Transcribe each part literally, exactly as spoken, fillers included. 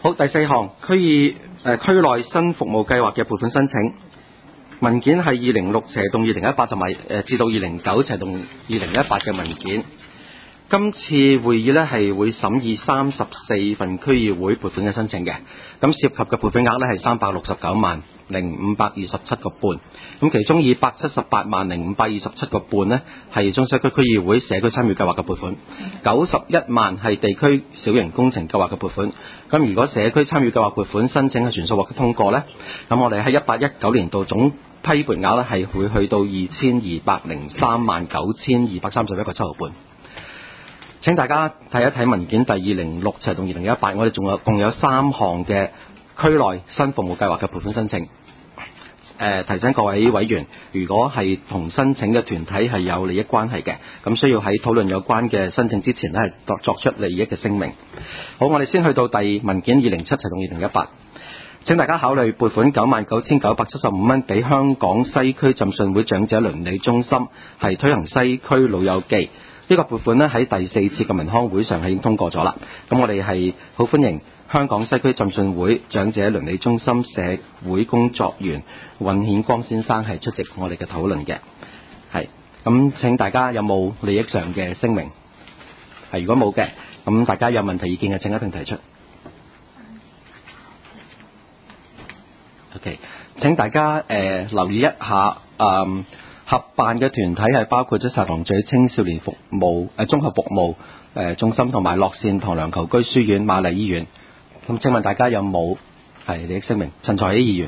好，第四項區議誒區內新服務計劃嘅撥款申請文件係二零六斜動二零一八同埋誒至到二零九斜動二零一八嘅文件。今次會議呢係會審議三十四份區議會撥款嘅申請嘅，咁涉及嘅撥款額呢係三百六十九萬零五百二十七個半，咁其中二百七十八萬零五百二十七個半呢係中西區區議會社區參與計劃嘅撥款，九十一萬係地區小型工程計劃嘅撥款。咁如果社區參與計劃撥款申請係全數獲得通過呢，咁我哋喺一八一九年度總批撥額呢係會去到二千二百零三萬九千二百三十一個七毫半。請大家睇一睇文件第二零六斜動二零一八，我哋仲有共有三項嘅區內新服務計劃嘅撥款申請。誒提醒各位委員，如果係同申請嘅團體係有利益關係嘅，咁需要喺討論有關嘅申請之前呢係作作出利益嘅聲明。好，我哋先去到第文件二零七斜動二零一八，請大家考慮撥款九萬九千九百七十五蚊俾香港西區浸信會長者鄰里中心，係推行西區老友記。呢個撥款呢喺第四次嘅民康會上係已經通過咗啦。咁我哋係好歡迎香港西區浸信會長者鄰里中心社會工作員尹顯光先生係出席我哋嘅討論嘅。係咁，請大家有冇利益上嘅聲明？係，如果冇嘅，咁大家有問題意見嘅請一並提出。OK， 請大家誒、呃、留意一下，嗯。合辦嘅團體係包括咗石塘咀青少年服務誒綜合服務誒中心同埋樂善堂梁球居書院瑪麗醫院。咁請問大家有冇係利益聲明？陳財喜議員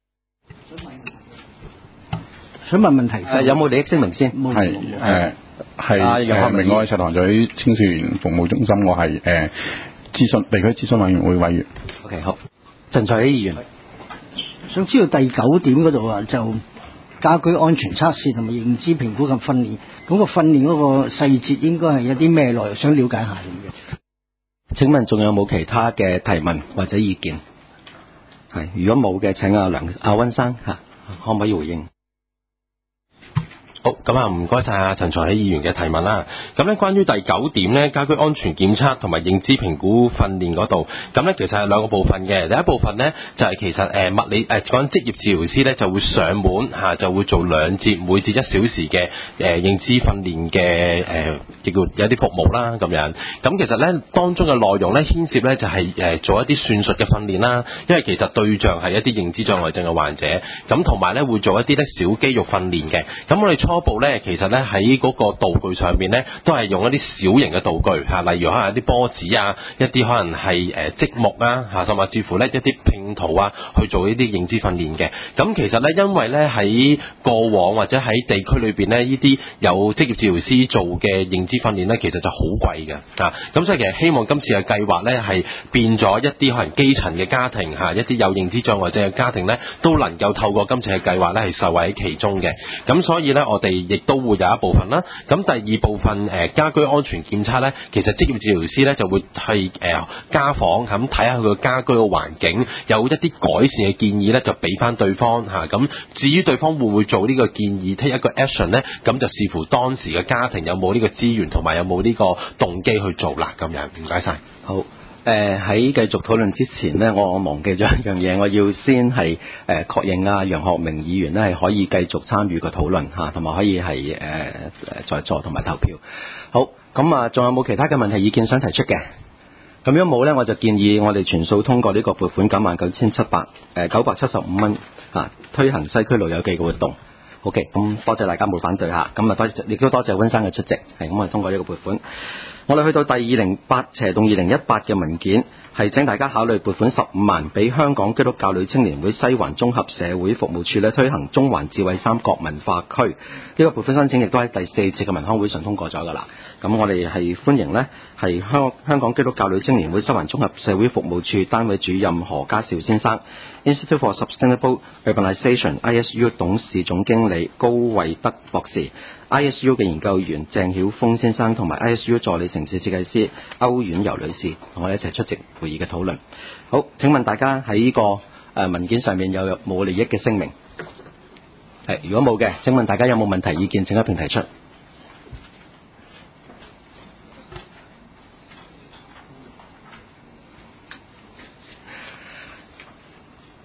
想問問題， 誒有冇利益聲明先？ 係誒係誒明愛石塘咀青少年服務中心，我係誒諮詢地區諮詢委員會委員。 OK， 好，陳財喜議員想知道第九點嗰度啊，就家居安全測試同埋認知評估及訓練，咁個訓練嗰個細節應該係有啲咩內容？想了解下咁樣。 請問仲有冇其他嘅提問或者意見？係，如果冇嘅，請阿梁阿溫生嚇，可唔可以回應？ 好，咁啊，唔該晒阿陳財喜議員嘅提問啦。咁咧，關於第九點咧，家居安全檢測同埋認知評估訓練嗰度，咁咧其實係兩個部分嘅。第一部分咧就係、是、其實誒、呃、物理誒講緊職業治療師咧就會上門嚇、啊，就會做兩節每節一小時嘅誒、呃、認知訓練嘅誒，亦叫有啲服務啦咁樣。咁其實咧當中嘅內容咧牽涉咧就係、是、誒、呃、做一啲算術嘅訓練啦，因為其實對象係一啲認知障礙症嘅患者，咁同埋咧會做一啲咧小肌肉訓練嘅。咁我哋初步咧，其實咧喺嗰個道具上面咧，都係用一啲小型嘅道具嚇，例如可能有啲波子啊，一啲可能係誒積木啊嚇，甚至乎咧一啲拼圖啊，去做呢啲認知訓練嘅。咁其實咧，因為咧喺過往或者喺地區裏邊咧，呢啲有職業治療師做嘅認知訓練咧，其實就好貴嘅嚇。咁所以其實希望今次嘅計劃咧，係變咗一啲可能基層嘅家庭嚇，一啲有認知障礙症嘅家庭咧，都能夠透過今次嘅計劃咧，係受惠喺其中嘅。咁所以咧，我哋亦都會有一部分啦。咁第二部分誒、呃、家居安全檢測咧，其實職業治療師咧就會係誒、呃、家訪咁睇下佢個家居嘅環境，有一啲改善嘅建議咧，就俾翻對方嚇。咁、啊、至於對方會唔會做呢個建議 take 一個 action 咧，咁就視乎當時嘅家庭有冇呢個資源同埋有冇呢個動機去做啦。咁樣唔該晒。 好。誒喺繼續討論之前呢，我我忘記咗一樣嘢，我要先係誒、呃、確認啊楊學明議員呢係可以繼續參與個討論嚇，同、啊、埋可以係誒誒在座同埋投票。好，咁啊，仲有冇其他嘅問題意見想提出嘅？咁如果冇呢，我就建議我哋全數通過呢個撥款九萬九千七百誒九百七十五蚊啊，推行西區老友記嘅活動。OK，咁多謝大家冇反對嚇，咁啊多亦都多謝溫生嘅出席，係咁我哋通過呢個撥款。我哋去到第二零八斜動二零一八嘅文件，係請大家考慮撥款十五萬俾香港基督教女青年會西環綜合社會服務處咧推行中環智慧三角文化區。呢、這個撥款申請亦都喺第四次嘅民康會上通過咗㗎啦。咁我哋係歡迎呢係香香港基督教女青年會西環綜合社會服務處單位主任何家兆先生， Institute for Sustainable Urbanization I S U 董事總經理高惠德博士， I S U 嘅研究員鄭曉峰先生同埋 I S U 助理城市設計師歐婉柔女士同我哋一齊出席會議嘅討論。好，請問大家喺呢個誒文件上面有冇利益嘅聲明？係，如果冇嘅，請問大家有冇問題意見？請一並提出。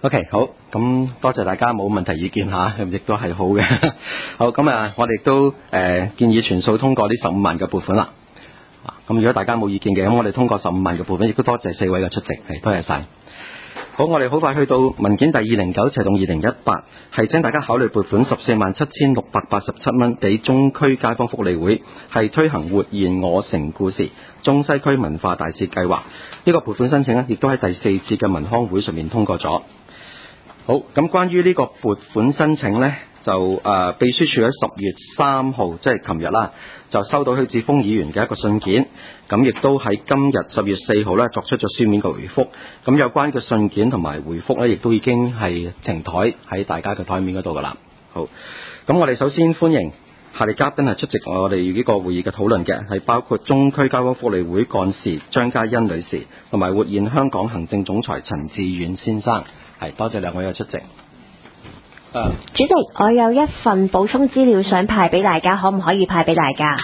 OK， 好，咁多謝大家冇問題意見嚇，咁亦都係好嘅。好，咁啊，我哋都誒、呃、建議全數通過呢十五萬嘅撥款啦。咁如果大家冇意見嘅，咁我哋通過十五萬嘅撥款，亦都多謝四位嘅出席，係多謝晒。好，我哋好快去到文件第二零九斜棟二零一八，係請大家考慮撥款十四萬七千六百八十七蚊俾中區街坊福利會，係推行活現我城故事中西區文化大使計劃。呢、這個撥款申請呢，亦都喺第四次嘅文康會上面通過咗。好，咁關於呢個撥款申請呢，就誒、呃、秘書處喺十月三號，即係琴日啦，就收到許智峰議員嘅一個信件，咁亦都喺今日十月四號呢作出咗書面嘅回覆。咁有關嘅信件同埋回覆呢，亦都已經係呈台喺大家嘅台面嗰度噶啦。好，咁我哋首先歡迎下列嘉賓係出席我哋呢個會議嘅討論嘅，係包括中區街坊福利會幹事張嘉欣女士，同埋活現香港行政總裁陳志遠先生。係，多謝兩位嘅出席。Uh, 主席，我有一份補充資料想派俾大家，可唔可以派俾大家？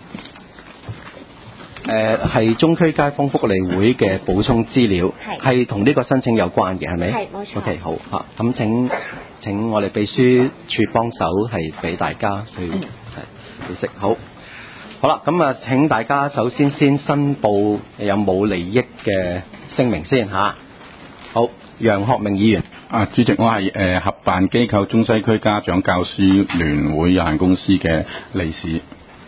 誒，係中區街坊福利會嘅補充資料，係同呢個申請有關嘅，係咪？係，冇錯。OK， 好嚇，咁請請我哋秘書處幫手係俾大家去係解釋。好，好啦，咁啊，請大家首先先申報有冇利益嘅聲明先嚇。好。楊學明議員， 啊，主席，我係誒、呃、合辦機構中西區家長教師聯會有限公司嘅理事。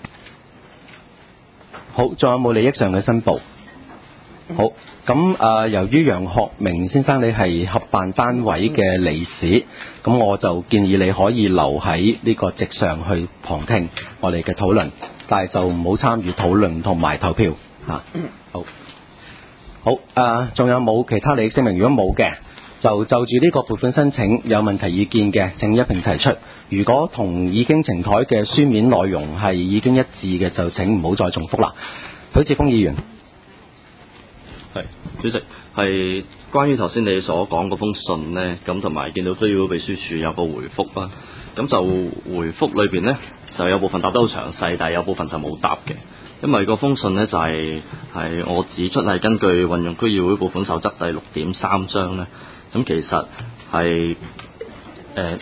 好，仲有冇利益上嘅申報？好，咁啊、呃，由於楊學明先生你係合辦單位嘅理事，咁我就建議你可以留喺呢個席上去旁聽我哋嘅討論，但係就唔好參與討論同埋投票嚇、啊。好。好，誒、呃，仲有冇其他利益聲明？如果冇嘅，就就住呢個撥款申請有問題意見嘅，請一併提出。如果同已經呈台嘅書面內容係已經一致嘅，就請唔好再重複啦。許智峰議員， 係主席，係關於頭先你所講嗰封信呢，咁同埋見到區議會秘書處有個回覆啦，咁就回覆裏邊呢，就有部分答得好詳細，但係有部分就冇答嘅。因為個封信呢，就係、是、係我指出係根據運用區議會撥款守則第六點三章呢，咁其實係誒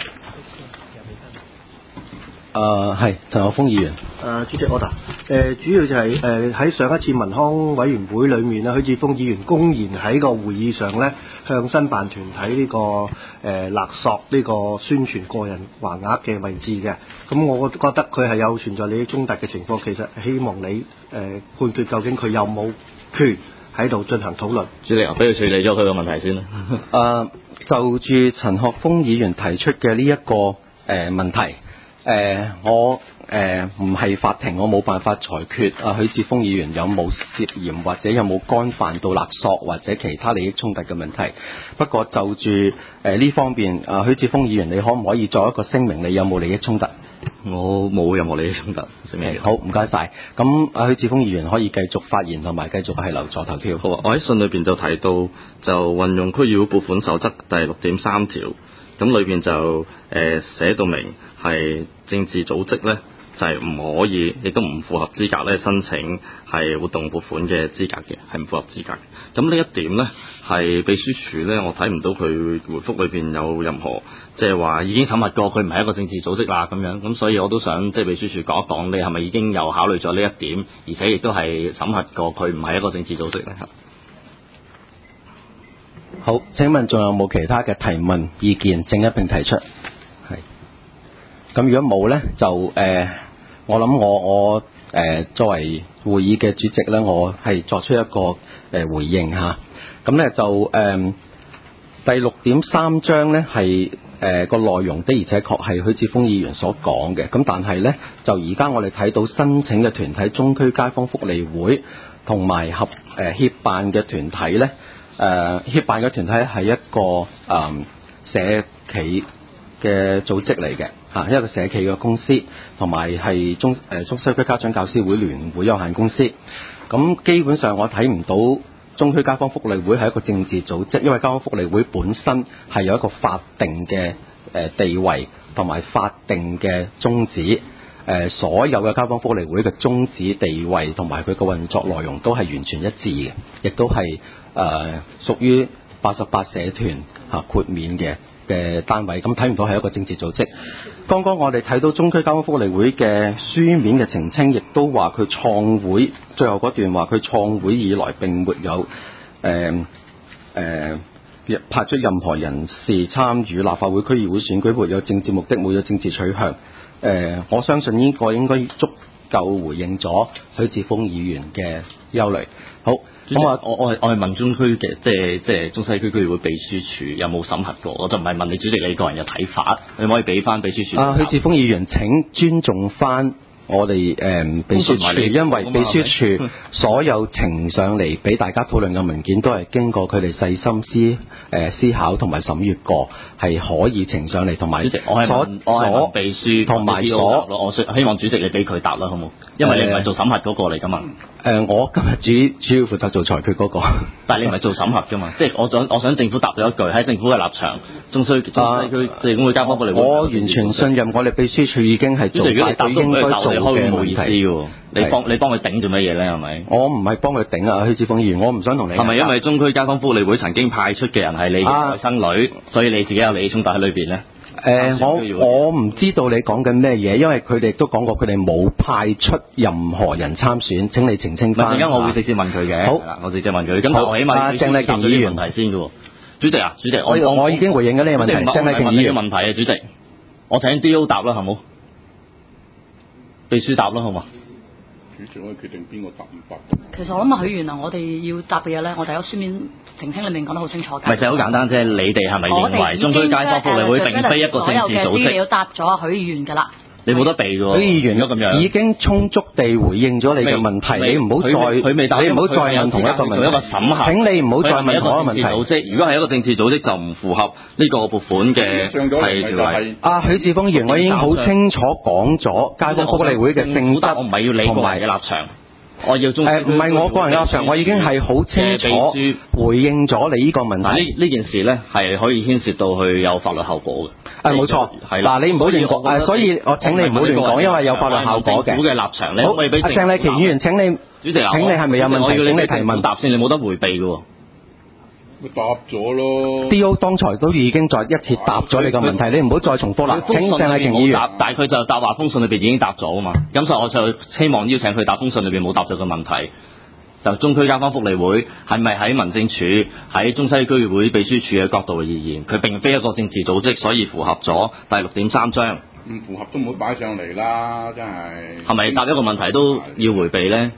誒係陳學鋒議員。 誒、呃、主席 order 誒主要就係誒喺上一次民康委員會裏面咧，許智峰議員公然喺個會議上咧向申辦團體呢、這個誒、呃、勒索呢個宣傳個人橫額嘅位置嘅，咁我覺得佢係有存在利益衝突嘅情況，其實希望你誒、呃、判決究竟佢有冇權喺度進行討論。 主席，俾佢處理咗佢個問題先啦。 誒、呃、就住陳學鋒議員提出嘅呢一個誒、呃、問題，誒、呃、我。誒唔係法庭，我冇辦法裁決啊許智峰議員有冇涉嫌或者有冇干犯到勒索或者其他利益衝突嘅問題。不過就住誒呢方面，啊許智峰議員你可唔可以作一個聲明？你有冇利益衝突？ 我冇任何利益衝突。 好，唔該晒。咁啊許智峰議員可以繼續發言同埋繼續係留座投票。 好啊，我喺信裏邊就提到就運用區議會撥款守則第六點三條，咁裏邊就誒寫到明係政治組織咧。就係唔可以，亦都唔符合資格咧申請係活動撥款嘅資格嘅，係唔符合資格嘅。咁呢一點呢，係秘書處呢，我睇唔到佢回覆裏邊有任何即係話已經審核過佢唔係一個政治組織啦咁樣。咁所以我都想即係秘書處講一講，你係咪已經有考慮咗呢一點，而且亦都係審核過佢唔係一個政治組織咧？ 好，請問仲有冇其他嘅提問意見，正一並提出？係。咁如果冇呢，就誒。呃我諗我我誒、呃、作為會議嘅主席咧，我係作出一個誒、呃、回應嚇。咁咧就誒、呃、第六點三章咧係誒個內容的，而且確係許智峰議員所講嘅。咁但係咧就而家我哋睇到申請嘅團體中區街坊福利會同埋合誒協辦嘅團體咧，誒、呃、協辦嘅團體係一個誒、呃、社企嘅組織嚟嘅。嚇，一個社企嘅公司，同埋係中誒中西區家長教師會聯會有限公司。咁基本上我睇唔到中區街坊福利會係一個政治組織，因為街坊福利會本身係有一個法定嘅誒地位同埋法定嘅宗旨。誒所有嘅街坊福利會嘅宗旨、地位同埋佢嘅運作內容都係完全一致嘅，亦都係誒屬於八十八社團嚇豁免嘅嘅單位，咁睇唔到係一個政治組織。剛剛我哋睇到中區街坊福利會嘅書面嘅澄清，亦都話佢創會最後嗰段話，佢創會以來並沒有誒誒、呃呃、派出任何人士參與立法會區議會選舉，沒有政治目的，沒有政治取向。誒、呃，我相信呢個應該足夠回應咗許智峯議員嘅憂慮。好。 咁啊，我我係我係問中區嘅，即係即係中西區區議會秘書處有冇審核過？我就唔係問你主席你個人嘅睇法，你可以俾翻秘書處。 啊，許智峯議員請尊重翻我哋誒、嗯、秘書處，因為秘書處所有呈上嚟俾大家討論嘅文件都係經過佢哋細心思誒、呃、思考同埋審閱過，係可以呈上嚟，同埋主席我係問我係問秘書同埋所，我希望主席你俾佢答啦，好冇？因為你唔係做審核嗰個嚟噶嘛。 誒、呃，我今日主主要負責做裁決嗰、那個， 但係你唔係做審核噶嘛？即係我想我想政府答咗一句，喺政府嘅立場，中西中西區政府街坊福利會， 我完全信任我哋秘書處已經係做晒佢應該做嘅問題。 你幫你幫佢頂做乜嘢咧？係咪？ 我唔係幫佢頂啊，許智峯議員，我唔想同你。 係咪因為中區街坊福利會曾經派出嘅人係你嘅外甥女，啊、所以你自己有利益衝突喺裏邊咧？ 誒、呃，我我唔知道你講緊咩嘢，因為佢哋都講過佢哋冇派出任何人參選。請你澄清翻。 陣間我會直接問佢嘅。好，我直接問佢。咁但我起碼要鄭麗瓊議員問題先嘅。主席啊，主席，我我，我已經回應咗呢個問題。鄭麗瓊議員問題啊，主席，我請 D O 答啦，好冇？秘書答啦，好嘛？ 主席可以決定邊個答唔答。 其實我諗啊，許議員啊，我哋要答嘅嘢咧，我哋有書面澄清裏面講得好清楚嘅。 咪就係好簡單啫，你哋係咪認為中區街坊福利會並非一個政治組織？ 所有嘅資料答咗許議員㗎啦。 你冇得避㗎喎， 許議員咁樣已經充足地回應咗你嘅問題，你唔好再佢未答， 你唔好再問同一個問題。 一個審核， 請你唔好再問同一個問題。 組織，如果係一個政治組織，就唔符合呢個撥款嘅係條例。 啊，許智峯議員，我已經好清楚講咗街坊福利會嘅性質， 我唔係要你個人嘅立場。我要中誒唔係我個人嘅立場，我已經係好清楚回應咗你呢個問題。 呢呢件事咧係可以牽涉到去有法律後果嘅。 誒冇錯，係嗱你唔好亂講誒，所以我請你唔好亂講，因為有法律效果嘅。 政府嘅立場咧，好，阿鄭麗瓊議員請你主席， 請你係咪有問題？請你提問答先，你冇得迴避嘅喎。 咪答咗咯。 D O 當才都已經再一次答咗你個問題，你唔好再重複啦。請鄭麗瓊議員答，但係佢就答話封信裏邊已經答咗啊嘛。咁所以我就希望邀請佢答封信裏邊冇答咗嘅問題。就中區街坊福利會係咪喺民政處喺中西區議會秘書處嘅角度而言，佢並非一個政治組織，所以符合咗第六點三章。 唔符合都唔好擺上嚟啦，真係。 係咪答一個問題都要迴避咧？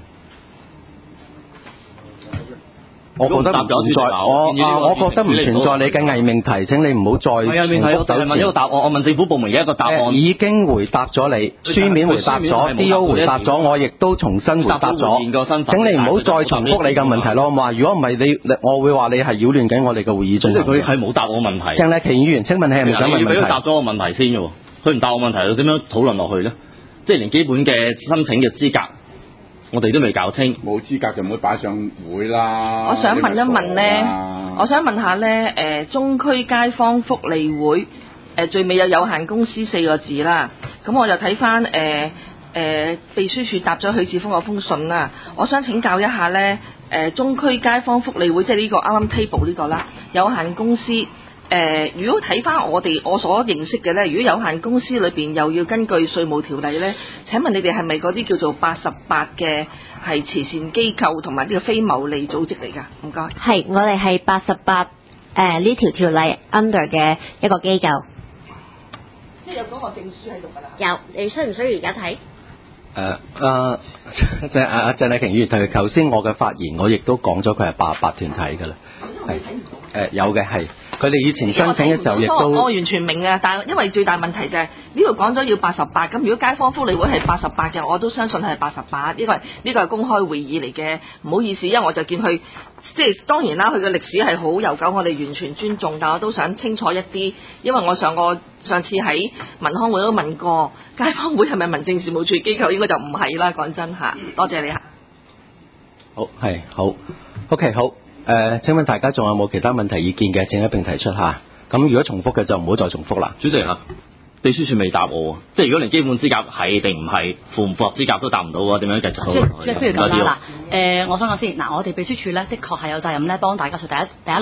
我覺得唔存在，我啊，我覺得唔存在你嘅偽命題，請你唔好再重複糾纏。 問一個答案，我問政府部門嘅一個答案。 已經回答咗你，書面回答咗 ，D O 回答咗，我亦都重新回答咗。請你唔好再重複你嘅問題咯，我話如果唔係你，我會話你係擾亂緊我哋嘅會議進行。 佢係冇答我問題。 鄭麗瓊議員，請問你係咪想問問題？ 你俾佢答咗我問題先嘅喎，佢唔答我問題，佢點樣討論落去咧？即係連基本嘅申請嘅資格。我哋都未搞清， 冇資格就唔會擺上會啦。 我想問一問咧，我想問下咧，誒中區街坊福利會誒最尾有有限公司四個字啦，咁我就睇翻誒誒秘書處答咗許智峯嗰封信啦。我想請教一下咧，誒中區街坊福利會即係呢個啱啱 table 呢個啦，有限公司。誒、呃，如果睇翻我哋我所認識嘅咧，如果有限公司裏邊又要根據稅務條例咧，請問你哋係咪嗰啲叫做八十八嘅係慈善機構同埋呢個非牟利組織嚟㗎？唔該。 係，我哋係八十八誒呢條條例 under 嘅一個機構。 即係有嗰個證書喺度㗎啦。 有，你需唔需要而家睇？ 誒啊，即係阿鄭麗瓊議員，佢頭先我嘅發言，我亦都講咗佢係八十八團體㗎啦。係誒、呃、有嘅係。佢哋以前申請嘅時候亦都， 我完全明啊！但係因為最大問題就係呢度講咗要八十八，咁如果街坊福利會係八十八嘅，我都相信係八十八。呢個係呢個係公開會議嚟嘅，唔好意思，因為我就見佢即係當然啦，佢嘅歷史係好悠久，我哋完全尊重，但我都想清楚一啲，因為我上個上次喺民康會都問過，街坊會係咪民政事務處機構？應該就唔係啦，講真嚇。多謝你嚇。 好係好 ，OK 好。誒、呃，請問大家仲有冇其他問題意見嘅？請一並提出下。咁如果重複嘅就唔好再重複啦。 主席啊，秘書處未答我，即係如果連基本資格係定唔係符唔符合資格都答唔到嘅話，點樣繼續討論落去？ 即係譬如咁啦，嗱，誒，我想講先，嗱，我哋秘書處咧，的確係有責任咧，幫大家做第一第一輪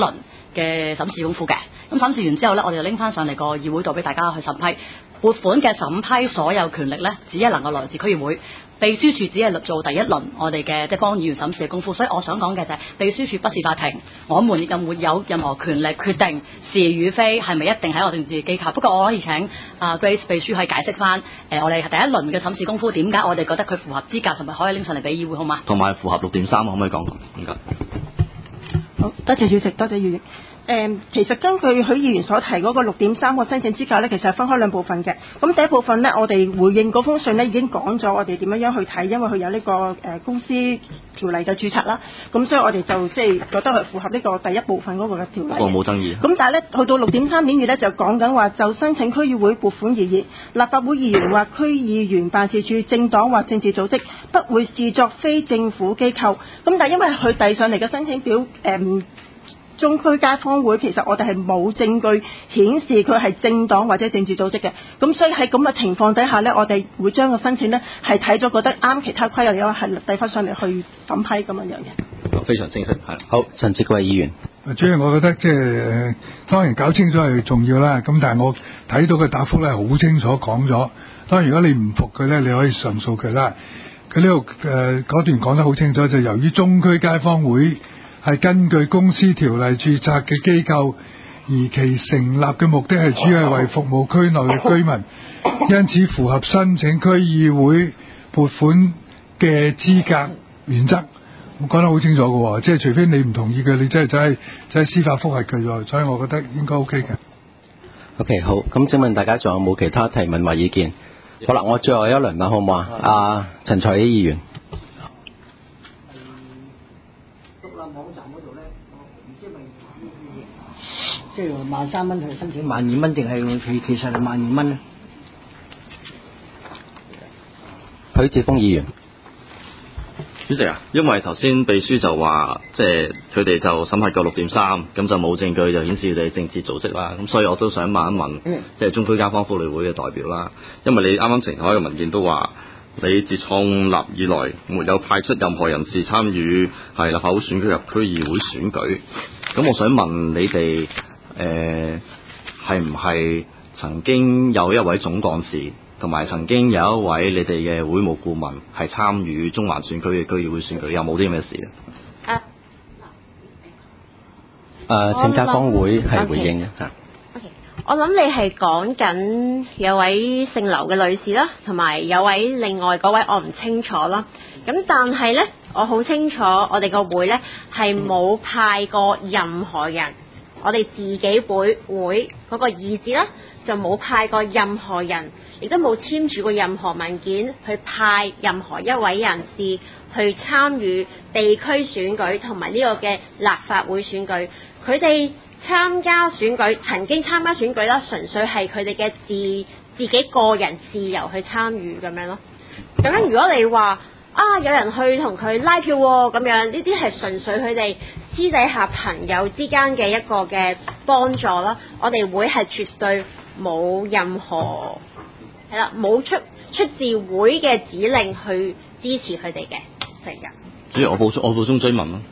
嘅審視功夫嘅。咁審視完之後咧，我哋就拎翻上嚟個議會度俾大家去審批。撥款嘅審批所有權力咧，只係能夠來自區議會。秘書處只係做第一輪我哋嘅即係幫議員審視嘅功夫。所以我想講嘅就係、是、秘書處不是法庭，我們又沒有任何權力決定是與非係咪一定喺我哋自己機構。不過我可以請啊 Grace 秘書去解釋翻誒、呃、我哋第一輪嘅審視功夫點解我哋覺得佢符合資格，同埋可以拎上嚟俾議會好嗎？ 同埋符合六點三可唔可以講？唔該。 好，多謝主席，多謝議員。誒、嗯，其實根據許議員所提嗰個六點三個申請資格咧，其實係分開兩部分嘅。咁第一部分咧，我哋回應嗰封信咧已經講咗我哋點樣樣去睇，因為佢有呢、這個誒、呃、公司條例嘅註冊啦。咁所以我哋就即係覺得係符合呢個第一部分嗰個嘅條例。 不過冇爭議。 咁但係咧，去到六點三點二咧，就講緊話就申請區議會撥款而言，立法會議員或區議員辦事處、政黨或政治組織不會視作非政府機構。咁但係因為佢遞上嚟嘅申請表誒。嗯中區街坊會其實我哋係冇證據顯示佢係政黨或者政治組織嘅，咁所以喺咁嘅情況底下呢，我哋會將個申請呢係睇咗覺得啱其他規例嘅話係遞翻上嚟去審批咁樣樣嘅。 非常清晰，係好，陳志貴議員。 主要我覺得即係當然搞清楚係重要啦，咁但係我睇到嘅答覆呢好清楚講咗，當然如果你唔服佢呢，你可以上訴佢啦。佢呢度誒嗰段講得好清楚，就由於中區街坊會係根據公司條例註冊嘅機構，而其成立嘅目的係主要係為服務區內嘅居民，因此符合申請區議會撥款嘅資格原則。我講得好清楚嘅，即係除非你唔同意嘅，你真係就係就係司法覆核嘅啫。所以我覺得應該 OK 嘅。 OK， 好，咁請問大家仲有冇其他提問或意見？好啦，我最後一輪啦，好唔好啊？阿陳財喜議員。 即係萬三蚊去申請萬二蚊，定係其其實係萬二蚊咧？ 許智峰議員， 主席啊，因為頭先秘書就話，即係佢哋就審核過六點三，咁就冇證據就顯示佢哋政治組織啦。咁所以我都想問一問， 嗯、 即係中區街坊福利會嘅代表啦，因為你啱啱呈開嘅文件都話，你自創立以來沒有派出任何人士參與係立法會選舉入區議會選舉。咁我想問你哋。誒係唔係曾經有一位總幹事，同埋曾經有一位你哋嘅會務顧問係參與中環選區嘅區議會選舉？有冇啲咁嘅事啊？ 誒，政街坊會係回應嘅嚇。 Okay. Okay. 我諗你係講緊有位姓劉嘅女士啦，同埋有位另外嗰位我唔清楚啦。咁但係呢，我好清楚我哋個會呢係冇派過任何人。我哋自己會會嗰個意志啦，就冇派過任何人，亦都冇簽署過任何文件去派任何一位人士去參與地區選舉同埋呢個嘅立法會選舉。佢哋參加選舉，曾經參加選舉啦，純粹係佢哋嘅自自己個人自由去參與咁樣咯。咁樣如果你話啊有人去同佢拉票喎，咁樣呢啲係純粹佢哋私底下朋友之間嘅一個嘅幫助啦。我哋會係絕對冇任何係啦，冇出出自會嘅指令去支持佢哋嘅，係㗎。 主席，我補充我補充追問啦。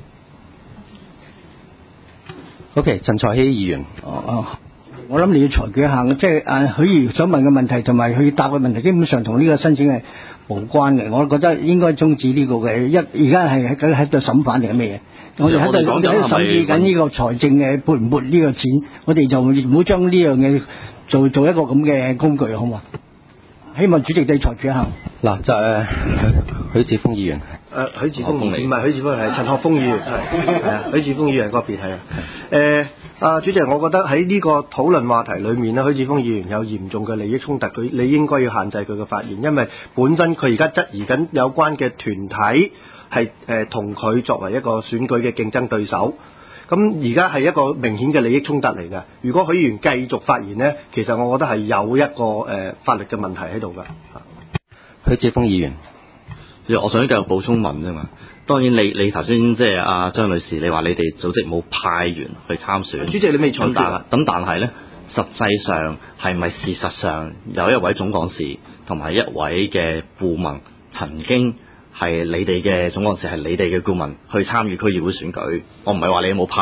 OK， 陳財喜議員。 哦哦，我諗你要裁決一下，即係啊許議員想問嘅問題同埋佢答嘅問題，基本上同呢個申請係無關嘅。我覺得應該終止呢個嘅。一而家係喺喺度審判定係咩嘢？我哋喺度喺度審議緊呢個財政嘅撥唔撥呢個錢，我哋就唔好將呢樣嘢做做一個咁嘅工具，好嘛？希望主席你裁決一下。 嗱就誒許智峰議員。 誒許智峰唔係許智峰，係陳學鋒議員，係係啊，許智峰議員個別係啊。誒啊主席，我覺得喺呢個討論話題裏面咧，許智峰議員有嚴重嘅利益衝突，佢你應該要限制佢嘅發言，因為本身佢而家質疑緊有關嘅團體係誒同佢作為一個選舉嘅競爭對手。咁而家係一個明顯嘅利益衝突嚟嘅。如果許議員繼續發言呢，其實我覺得係有一個誒、呃、法律嘅問題喺度㗎。 許智峰議員。 我想繼續補充問啫嘛。當然你你頭先即係阿張女士，你話你哋組織冇派員去參選。主席你未採決啦。咁但係咧，實際上係咪事實上有一位總幹事同埋一位嘅顧問曾經係你哋嘅總幹事係你哋嘅顧問去參與區議會選舉？我唔係話你有冇派，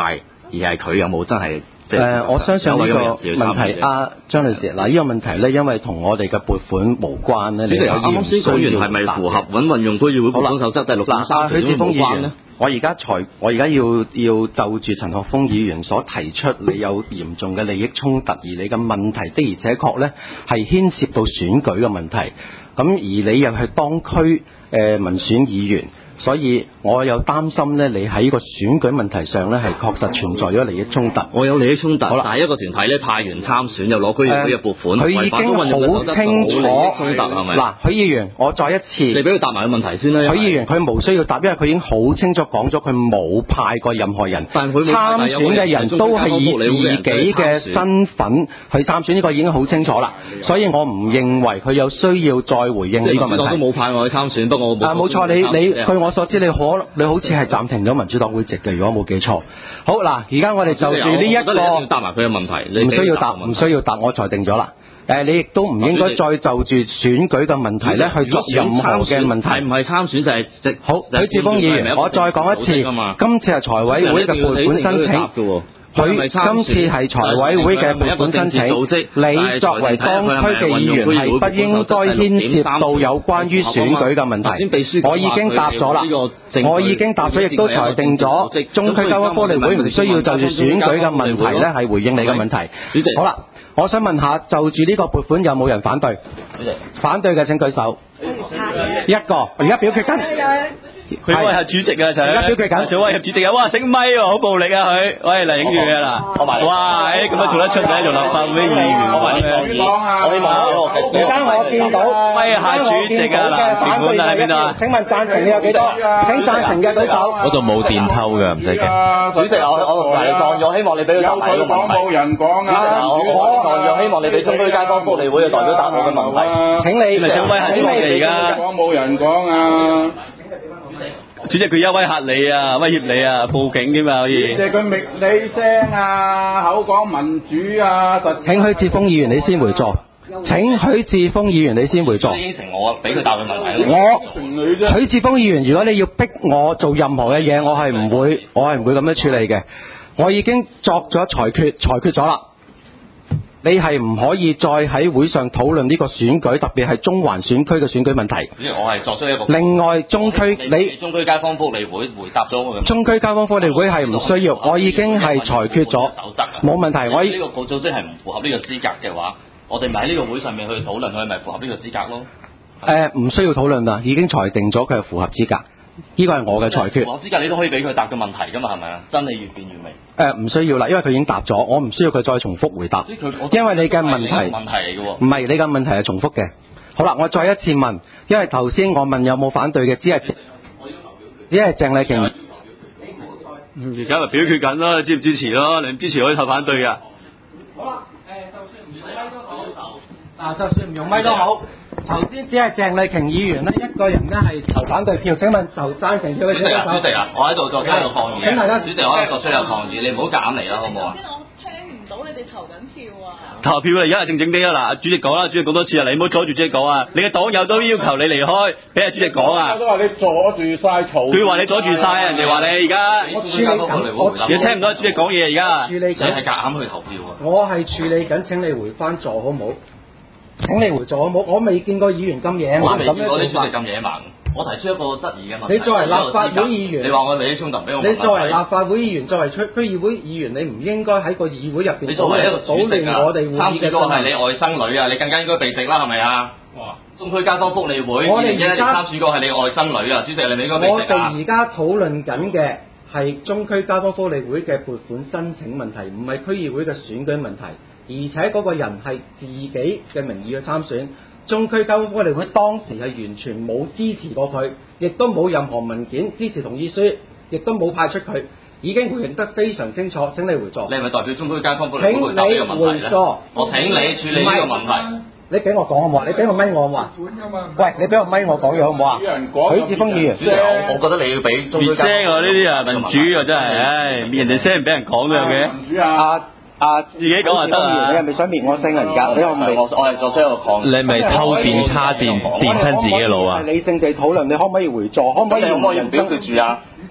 而係佢有冇真係即係誒，我相信呢個問題， 啊啊張女士，嗱呢個問題咧，因為同我哋嘅撥款無關咧，你有啱啱先講完係咪符合揾運用區議會撥款守則第六點三條都冇關咧？ 我而家才，我而家要要就住陳學鋒議員所提出你有嚴重嘅利益衝突，而你嘅問題的而且確咧係牽涉到選舉嘅問題，咁而你又係當區誒、呃、民選議員。所以我有擔心咧，你喺呢個選舉問題上咧係確實存在咗利益衝突。 我有利益衝突， 好啦， 但係一個團體咧派員參選又攞區議會嘅撥款， 佢、呃、已經好清楚。 衝突係咪？ 嗱，許議員，我再一次， 你俾佢答埋個問題先啦。 許議員佢無需要答，因為佢已經好清楚講咗，佢冇派過任何人。 但佢參選嘅人都係以自己嘅身份去參選，呢、這個已經好清楚啦。所以我唔認為佢有需要再回應呢個問題。 我都冇派我去參選，不過我冇。 啊，冇錯，你你據我所知，你可你好似係暫停咗民主黨會籍嘅，如果冇記錯。好嗱，而家我哋就住呢一個， 要答埋佢嘅問題， 唔需要答，唔需要答，我裁定咗啦。誒，你亦都唔應該再就住選舉嘅問題咧去作任何嘅問題。 係唔係參選就係即好？許智峰議員，我再講一次，今次係財委會嘅撥款申請。佢今次係財委會嘅撥款申請，你作為當區嘅議員係不應該牽涉到有關於選舉嘅問題。我已經答咗啦，我已經答咗，亦都裁定咗中區交通福利會唔需要就住選舉嘅問題咧係回應你嘅問題。好啦，我想問下就住呢個撥款有冇人反對？反對嘅請舉手。一個，而家表決緊。 佢威係主席啊，就而家表決緊， 做威係主席啊！哇，醒咪喎，好暴力啊佢，喂嚟影住嘅啦，哇，誒咁樣做得出嘅做立法會議員，我話你講啊，我希望而家我見到威係主席啊嗱，電管啊喺邊度啊？ 請問贊成你有幾多？請贊成嘅舉手。 嗰度冇電偷㗎，唔使驚。 主席，我我同你講咗，希望你俾佢答埋個問題。 冇人講啊！ 我我講咗，希望你俾中區街坊福利會嘅代表答我嘅問題。 請你， 咪請威係主席而家。 講冇人講啊！ 主席佢一威嚇你啊，威脅你啊，報警添嘛可以。 主席佢覓你聲啊，口講民主啊，實。 請許智峰議員你先回座。請許智峰議員你先回座。 應承我俾佢答佢問題。 我許智峰議員，如果你要逼我做任何嘅嘢，我係唔會，我係唔會咁樣處理嘅。我已經作咗裁決，裁決咗啦。你係唔可以再喺會上討論呢個選舉，特別係中環選區嘅選舉問題。 我係作出一個。 另外，中區你中區街坊福利會回答咗我嘅。 中區街坊福利會係唔需要，我已經係裁決咗，冇問題。我呢個組織係唔符合呢個資格嘅話，我哋咪喺呢個會上面去討論佢係咪符合呢個資格咯。 誒、呃，唔需要討論啦，已經裁定咗佢係符合資格。呢個係我嘅裁決。 符合資格你都可以俾佢答嘅問題㗎嘛，係咪啊？真理越辯越明。 誒、呃，唔需要啦，因為佢已經答咗，我唔需要佢再重複回答。因為你嘅問題問題嚟嘅喎。唔係，你嘅問題係重複嘅。好啦，我再一次問，因為頭先我問有冇反對嘅，只係只係鄭麗瓊。 而家咪表決緊咯，支唔支持咯？你唔支持可以投反對㗎。 好啦，誒，就算唔用咪都好。嗱，就算唔用咪都好。頭先只係鄭麗瓊議員咧，一個人咧係投反對票。請問就贊成票嘅請舉手。 主席啊，我喺度作出一個抗議。 請大家， 主席，我喺度作出一個抗議，你唔好夾硬嚟啦，好唔好啊？ 我聽唔到你哋投緊票啊！ 投票啊！而家係靜靜啲啊！嗱，主席講啦，主席講多次啊，你唔好阻住主席講啊！你嘅黨友都要求你離開，俾阿主席講啊！ 我都話你阻住晒嘈。 佢話你阻住晒，人哋話你而家。 我處理緊，我你聽唔到主席講嘢而家。 處理緊。 你係夾硬去投票啊！ 我係處理緊，請你回翻座好唔好？請你回座好唔好？我未見過議員咁野蠻咁樣做法。 我未見過啲主席咁野蠻。我提出一個質疑嘅問題。 你作為立法會議員， 你話我利益衝突，俾我問題。 你作為立法會議員，作為區區議會議員，你唔應該喺個議會入邊你作為一個主席啊， 我哋會議嘅嗰個係你外甥女啊，你更加應該避席啦，係咪啊？哇！中區街坊福利會， 我哋而家參選個係你外甥女啊，主席你咪應該避席啊！ 我哋而家討論緊嘅係中區街坊福利會嘅撥款申請問題，唔係區議會嘅選舉問題。而且嗰個人係自己嘅名義去參選，中區交通福利會當時係完全冇支持過佢，亦都冇任何文件支持同意書，亦都冇派出佢，已經回應得非常清楚。請你回座。 你係咪代表中區街坊福利會回答呢個問題咧？ 請你回座。 我請你處理呢個問題。 你俾我講好唔好啊？你俾個咪我好唔好啊？喂，你俾個咪我講嘢好唔好啊？許智峰議員， 我覺得你要俾中區街坊。別聲啊！呢啲啊民主啊真係，唉，滅人哋聲唔俾人講都有嘅。 民主啊！ 啊！ 自己講就得啊！ 你係咪想滅我聲啊？而家俾我未， 我我係作出一個抗議。 你咪偷電叉電電親自己嘅腦啊！ 理性地討論，你可唔可以回座？可唔可以用可唔可以表決住啊？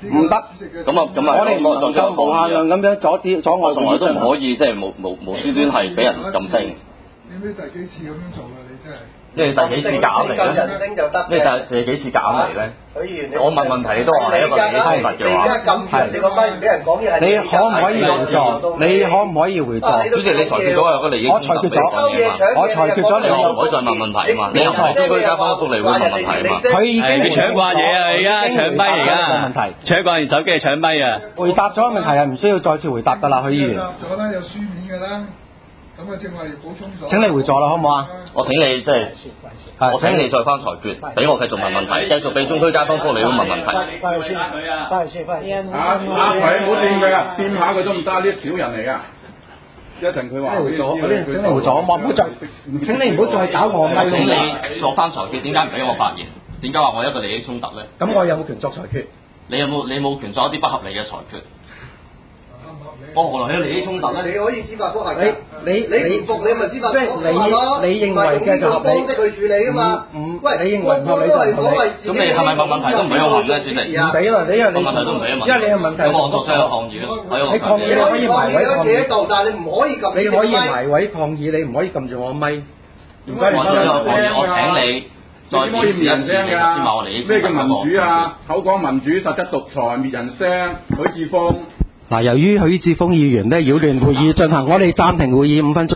唔得。 咁啊咁啊， 我哋唔能夠無限量咁樣阻止阻礙從來都唔可以即係無無無端端係俾人禁聲。 你唔知第幾次咁樣做啊？你真係。 即係第幾次減嚟咧？即係第第幾次減嚟咧？我問問題你都話係一個利益衝突嘅話， 係你個咪唔俾人講嘢， 你可唔可以回座？你可唔可以回座？ 主席，你裁決咗有個利益衝突， 我裁決咗，我裁決咗，你又唔可以再問問題啊嘛？你又唔係中區街坊福利會問問題啊嘛？ 佢已經佢搶慣嘢啊！而家搶咪而家， 問題搶慣完手機係搶咪啊！ 回答咗問題係唔需要再次回答㗎啦，許議員。 答咗啦，有書面㗎啦。咁啊，正話要補充咗。 請你回座啦，好唔好啊？ 我請你即係，我請你再翻裁決，俾我繼續問問題，繼續俾中區街坊福利會問問題。 翻去先，翻去先，翻去先。 啊阿葵唔好掂佢啊，掂下佢都唔得，啲小人嚟噶。一陣佢話回座，請你回座，我唔好再，請你唔好再搞我咪。 請你作翻裁決，點解唔俾我發言？點解話我一個利益衝突咧？ 咁我有冇權作裁決？ 你有冇你冇權作一啲不合理嘅裁決？我何來有利益衝突咧？ 你可以司法覆核。 你你你唔服你咪司法覆核咯。 你認為嘅就合理。 方式去處理啊嘛。 唔喂， 你認為唔合理就唔合理。 咁你係咪問問題都唔俾我問咧，主席？ 唔俾啦，你因為你問題都唔俾我問。 因為你嘅問題。 咁我作出一個抗議咯。 你抗議你可以埋位抗議， 但係你唔可以撳。 你可以埋位抗議，你唔可以撳住我咪。唔該， 我作出一個抗議，我請你再檢視一次，你先話我利益衝突。 咩叫民主啊？口講民主，實質獨裁，滅人聲。許智峰。 嗱，由於許智峰議員咧擾亂會議進行，我哋暫停會議五分鐘。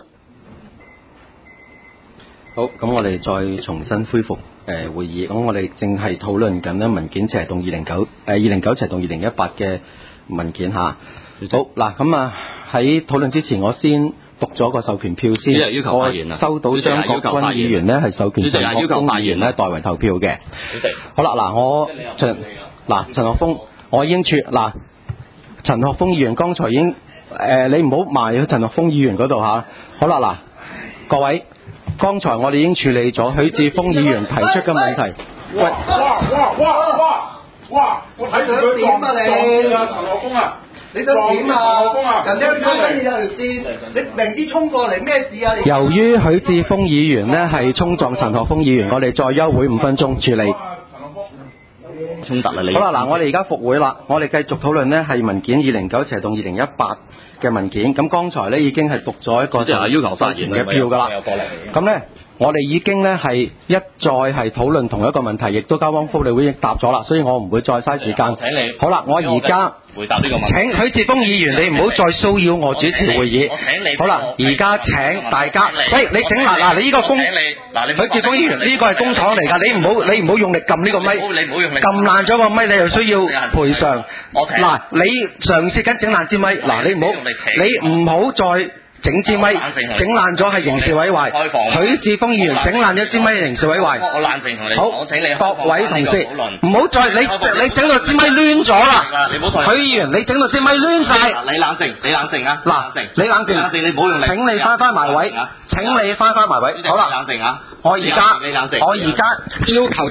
好，咁我哋再重新恢復誒、呃、會議。咁我哋正係討論緊咧文件斜動二零九誒二零九斜動二零一八嘅文件嚇。好，嗱咁啊喺討論之前，我先讀咗個授權票先。 主席要求發言啊！ 我收到張國軍議員咧係授權陳學鋒議員咧代為投票嘅。 主席。 好啦，嗱我陳嗱陳學鋒，我已經處嗱。陳學鋒議員剛才已經誒、呃，你唔好埋去陳學鋒議員嗰度嚇。好啦，嗱，各位，剛才我哋已經處理咗許智峰議員提出嘅問題。喂！ 哇哇哇哇哇！我睇住佢點啊你？啊陳學鋒啊！ 你想點啊？人哋去衝緊你有條線，你明知衝過嚟咩事啊？ 由於許智峰議員呢係衝撞陳學鋒議員，我哋再休會五分鐘處理。 衝突啊你！ 好啦，嗱，我哋而家復會啦，我哋繼續討論呢係文件二零九斜動二零一八嘅文件。咁剛才呢已經係讀咗一個即係要求發言嘅票㗎啦。咁呢，我哋已經呢係一再係討論同一個問題，亦都交幫福利會已經答咗啦，所以我唔會再嘥時間。 請你。 好啦，我而家回答呢個問題。 請許智峰議員，你唔好再騷擾我主持會議。 我請你。 好啦，而家請大家，喂，你整嗱嗱，你呢個公，許智峰議員呢個係公帑嚟㗎，你唔好你唔好用力撳呢個咪， 你唔好用力撳爛咗個咪，你又需要賠償。嗱，你嘗試緊整爛支咪，嗱你唔好，你唔好再整支咪，整爛咗係刑事毀壞。許智峰議員整爛咗支咪係刑事毀壞。 我冷靜同你講，我請你各位同事，唔好再你你整到支咪亂咗啦。許議員，你整到支咪亂晒。 你冷靜，你冷靜啊！ 嗱，你冷靜， 冷靜，你唔好用力。 請你翻返埋位，請你翻返埋位。好啦， 冷靜啊！ 我而家我而家要求。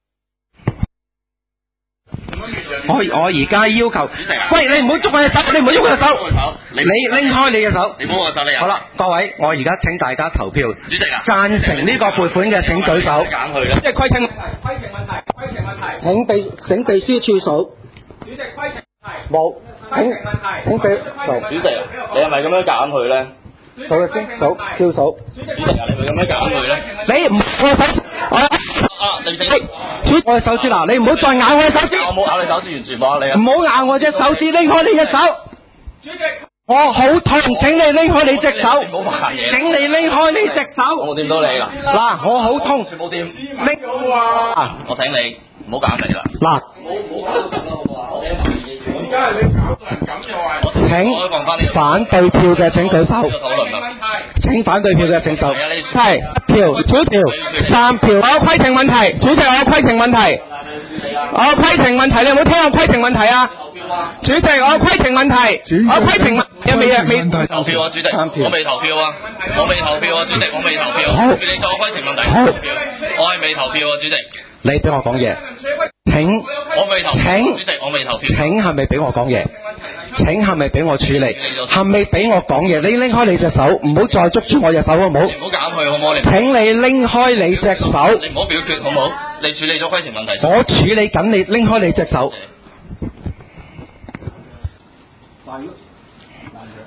我我而家要求，喂，你唔好捉我隻手，你唔好喐我隻手，你拎開你嘅手， 你唔好我隻手，你好啦，各位，我而家請大家投票， 主席啊， 贊成呢個撥款嘅請舉手， 揀佢啦， 即係規程問題，規程問題，規程問題， 請秘請秘書處數， 主席規程問題， 冇，請請秘數， 主席，你係咪咁樣揀佢咧？ 數啦先，數，照數， 主席啊，你係咪咁樣揀佢咧？ 你唔我手，我啊，你整， 我嘅手指嗱，你唔好再咬我嘅手指， 我冇咬你手指，完全冇咬你啊！ 唔好咬我隻手指，拎開你隻手。 主席， 我好痛，請你拎開你隻手。 唔好扮嘢。 請你拎開你隻手。 我冇掂到你啦。 嗱，我好痛。 全冇掂。 拎咗啊！ 我請你唔好揀你啦。 嗱。 冇冇搞到啦，好唔好啊？我哋一而家係你搞到人咁又係。 請反對票嘅請舉手。請反對票嘅請手。係一票、two條、三票。我有規程問題，主席，我有規程問題。我有規程問題，你有冇聽我規程問題啊？主席，我有規程問題。我有規程問題未啊？未投票啊，主席。我未投票啊，我未投票啊，主席，我未投票。 好。 你作規程問題。 好。 我係未投票啊，主席。 你俾我講嘢。請。 我未投票。 請。 主席，我未投票。 請係咪俾我講嘢？請係咪俾我處理？係咪俾我講嘢？你拎開你隻手，唔好再捉住我隻手好唔好？ 唔好揀佢好唔好？你請你拎開你隻手。 你唔好表決好唔好？你處理咗規程問題。 我處理緊，你拎開你隻手。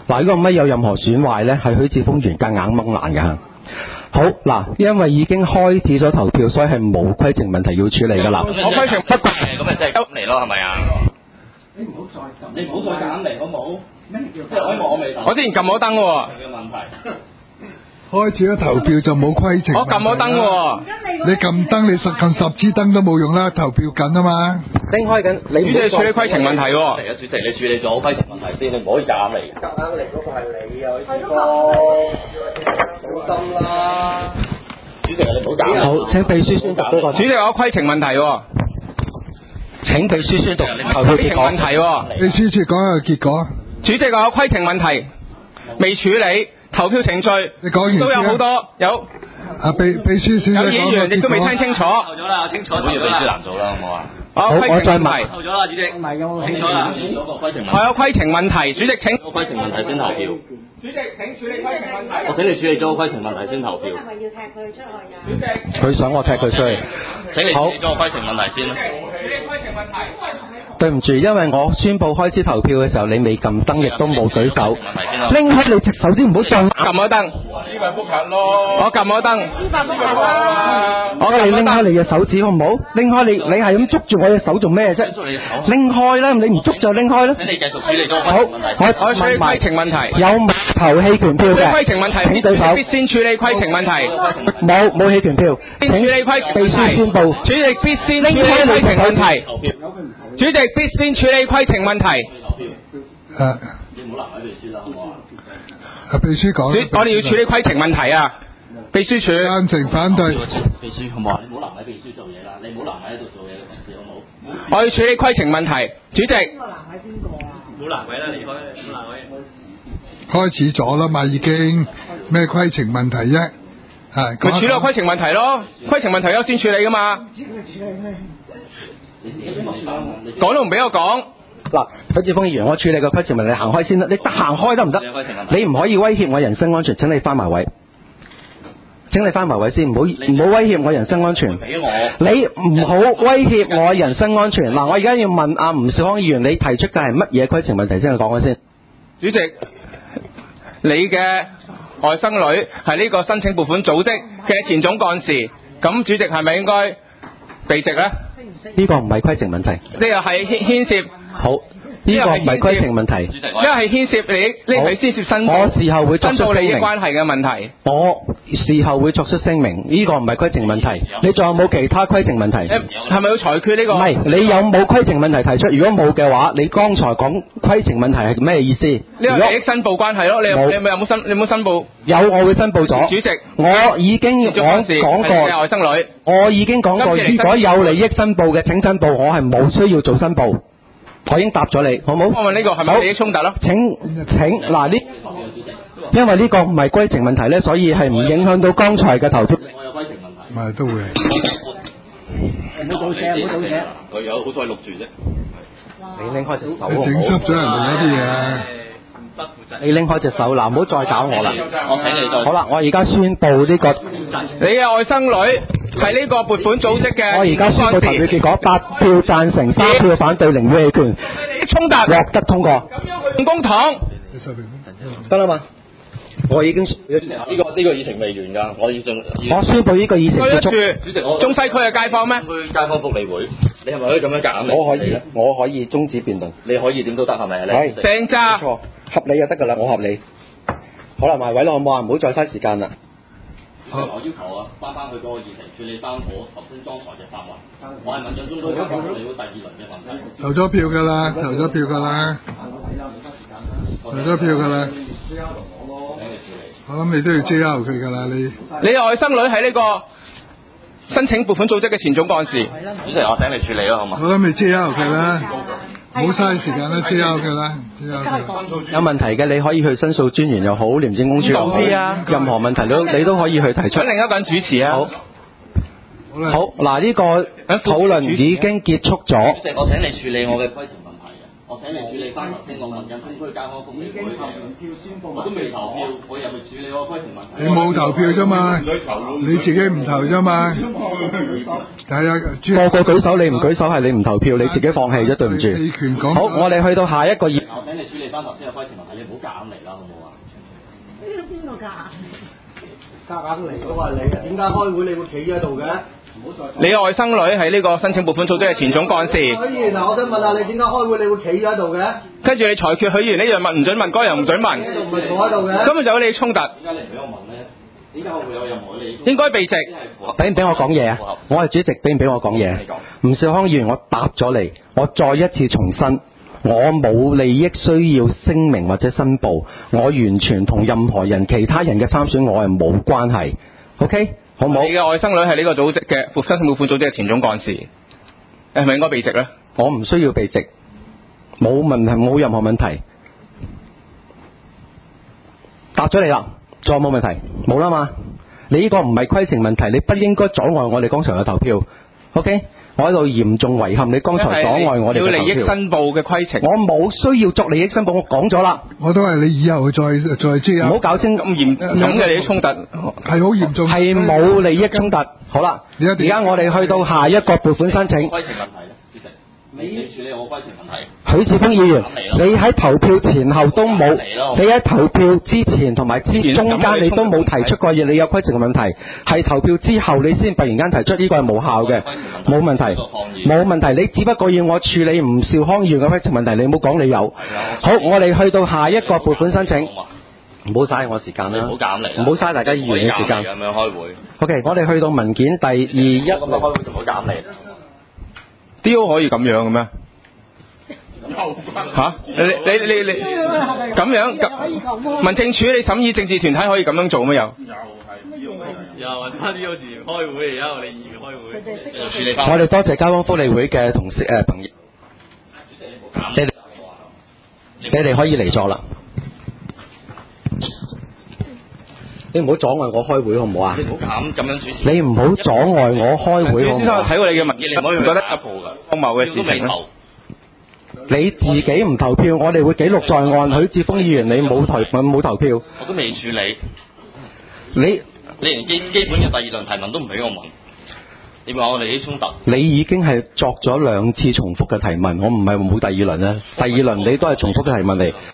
嗱，呢個咪有任何損壞咧，係許智峰議員夾硬掹爛嘅。好嗱，因為已經開始咗投票，所以係冇規程問題要處理㗎啦。 我規程不過咁咪即係急嚟咯，係咪啊？ 你唔好再撳，你唔好再揀嚟好冇？咩叫？即係我我未我之前撳咗燈喎。 嘅問題。 開始咗投票就冇規程。 我撳咗燈喎。 你撳燈，你十撳十支燈都冇用啦，投票緊啊嘛。 拎開緊，你主席處理規程問題喎。 嚟啊，主席，你處理咗規程問題先，你唔可以夾硬嚟。夾硬嚟嗰個係你啊，許智峰，小心啦。主席，你唔好夾。 好，請秘書宣讀嗰個。 主席有規程問題喎。 請秘書宣讀投票結果。 問題喎。 秘書處講下結果。 主席有規程問題未處理。投票程序， 你講完都有好多有。 啊秘秘書先有議員亦都未聽清楚。 投咗啦，清楚。好似秘書難做啦，好唔好啊？ 好， 我再問。 投咗啦，主席。唔係嘅，我清楚啦。嗰個規程問題。 我有規程問題，主席請。 個規程問題先投票。 主席請處理規程問題。 我請你處理咗個規程問題先投票。 係咪要踢佢出去㗎？ 主席。 佢想我踢佢出去。 請你處理咗個規程問題先啦。 處理規程問題。 對唔住，因為我宣佈開始投票嘅時候，你未撳燈，亦都冇舉手。拎開你隻手先，唔好再撳咗燈。司法覆核咯。我撳咗燈。 司法覆核啦。 我你拎開你嘅手指好唔好？拎開你，你係咁捉住我隻手做咩啫？拎開啦，你唔捉就拎開啦。 請你繼續處理咗個好， 規程問題。 我我處理規程問題。 有冇投棄權票嘅？ 規程問題， 請舉手。 必先處理規程問題。 冇冇棄權票。 先處理規程秘書宣佈。 主席必先處理規程問題。主席必先處理規程問題。 誒。 你唔好難為秘書啦，好唔好啊？ 啊秘書講。 主，我哋要處理規程問題啊！秘書處。 贊成反對。 秘書好唔好啊？你唔好難為秘書做嘢啦，你唔好難為喺度做嘢嘅同事好唔好？ 我要處理規程問題，主席。 邊個難為邊個啊？唔好難為啦，離開，唔好難為。 開始咗啦嘛，已經咩規程問題啫？係。 咪處理個規程問題咯，規程問題優先處理噶嘛。講都唔俾我講。 嗱，許智峰議員，我處理個規程問題，你行開先啦。你得行開得唔得？你唔可以威脅我人身安全，請你翻埋位。請你翻埋位先，唔好唔好威脅我人身安全。 俾我。 你唔好威脅我人身安全。嗱，我而家要問阿吳兆康議員，你提出嘅係乜嘢規程問題先？你講開先。 主席，你嘅外甥女係呢個申請撥款組織嘅前總幹事，咁主席係咪應該避席咧？ 呢個唔係規程問題。 呢個係牽牽涉。 好。呢個唔係規程問題， 因為係牽涉你，呢係牽涉申報， 我事後會作出聲明。 利益關係嘅問題， 我事後會作出聲明。呢個唔係規程問題，你仲有冇其他規程問題？ 係咪要裁決呢個？ 唔係，你有冇規程問題提出？如果冇嘅話，你剛才講規程問題係咩意思？ 呢個利益申報關係咯，你有你有冇申？你有冇申報？ 有，我會申報咗。 主席， 我已經講講過， 外甥女， 我已經講過，如果有利益申報嘅請申報，我係冇需要做申報。我已經答咗你，好冇？ 我問呢個係咪利益衝突咯？ 請請嗱呢，因為呢個唔係規程問題咧，所以係唔影響到剛才嘅投票。 我有規程問題。 唔係都會。 唔好倒瀉，唔好倒瀉。 佢有好彩錄住啫。 你拎開隻手。 你整濕咗人哋嗰啲嘢。 你拎開隻手嗱，唔好再搞我啦。 我請你再。 好啦，我而家宣布呢個。 你嘅外甥女係呢個撥款組織嘅。 我而家宣布投票結果，八票贊成，三票反對，零棄權。 衝突獲得通過。 用公帑。 得啦嘛。我已經呢個呢個議程未完㗎，我要仲。 我宣布呢個議程結束。 主席，我中西區嘅街坊咩？ 去街坊福利會，你係咪可以咁樣夾硬嚟？ 我可以，我可以終止辯論。 你可以點都得係咪啊？ 係。 成扎。 錯，合理就得㗎啦，我合理。好啦，埋位啦，好唔好啊？唔好再嘥時間啦。 我要求啊，翻返去嗰個議程處理翻我頭先剛才嘅發問。我係問咗中區街坊福利會第二輪嘅問題。 投咗票㗎啦，投咗票㗎啦，投咗票㗎啦。我諗你都要 J R 佢㗎啦，你。 你外甥女係呢個申請撥款組織嘅前總幹事。 主席，我請你處理啦，好嘛？ 我諗你 J R 佢啦，唔好嘥時間啦 ，J R 佢啦 ，J R 佢。 有問題嘅你可以去申訴專員又好，廉政公署又好，任何問題都你都可以去提出。 揾另一個人主持啊。好。 好，嗱呢個討論已經結束咗。 主席，我請你處理我嘅規程問題啊。 我請你處理翻頭先我問緊中區街坊福利會嘅，我都未投票，我又未處理我規程問題。 你冇投票啫嘛，你自己唔投啫嘛。係啊， 個個舉手，你唔舉手係你唔投票，你自己放棄咗，對唔住。 棄權講。 好，我哋去到下一個議。 我請你處理翻頭先嘅規程問題，你唔好夾硬嚟啦，好唔好啊？ 呢個邊個㗎？ 夾硬嚟嗰個係你啊！點解開會你會企喺度嘅？ 你外甥女係呢個申請撥款組織嘅前總幹事。 許議員嗱，我想問下你點解開會你會企喺度嘅？ 跟住你裁決許議員呢樣問唔准問，嗰樣唔准問。 呢度唔係坐喺度嘅。 根本就有你衝突。 點解你唔俾我問咧？點解我會有任何利益？ 應該避席。 俾唔俾我講嘢啊？我係主席，俾唔俾我講嘢？吳兆康議員，我答咗你，我再一次重申，我冇利益需要聲明或者申報，我完全同任何人、其他人嘅參選我係冇關係。OK？好冇？ 你嘅外甥女係呢個組織嘅申請撥款組織嘅前總幹事，你係咪應該避席咧？ 我唔需要避席，冇問題，冇任何問題。答咗你啦，再冇問題，冇啦嘛。你呢個唔係規程問題，你不應該阻礙我哋剛才嘅投票。OK？我喺度嚴重遺憾你剛才阻礙我哋嘅投票。 要利益申報嘅規程。 我冇需要作利益申報，我講咗啦。 我都係你以後再再知啊。 唔好搞清咁嚴咁嘅利益衝突，係好嚴重。 係冇利益衝突。好啦，而家我哋去到下一個撥款申請。 規程問題咧，主席，你你處理我規程問題。 許智峰議員，你喺投票前後都冇，你喺投票之前同埋之中間你都冇提出過嘢，你有規程嘅問題，係投票之後你先突然間提出，呢個係無效嘅，冇問題，冇問題，你只不過要我處理吳兆康議員嘅規程問題，你唔好講你有。好，我哋去到下一個撥款申請，唔好嘥我時間啦，唔好減嚟， 唔好嘥大家議員嘅時間。 咁樣開會。 OK，我哋去到文件第二一。 咁開會就唔好減嚟。 D O 可以咁樣嘅咩？吓？你你你你咁樣咁民政處你審議政治團體可以咁樣做咩？又又係差啲好似開會，而家我哋議員開會處理翻。 我哋多謝街坊福利會嘅同事誒朋友，你哋你哋可以離座啦。你唔好阻礙我開會好唔好啊？ 你唔好咁咁樣主持。 你唔好阻礙我開會好唔好？ 先生睇過你嘅文件，你唔可以覺得一步㗎荒謬嘅事情咧。 你自己唔投票，我哋會記錄在案。許智峰議員，你冇投冇投票。 我都未處理。 你你連基基本嘅第二輪提問都唔俾我問，你話我哋啲衝突？ 你已經係作咗兩次重複嘅提問，我唔係冇第二輪啦。第二輪你都係重複嘅提問嚟。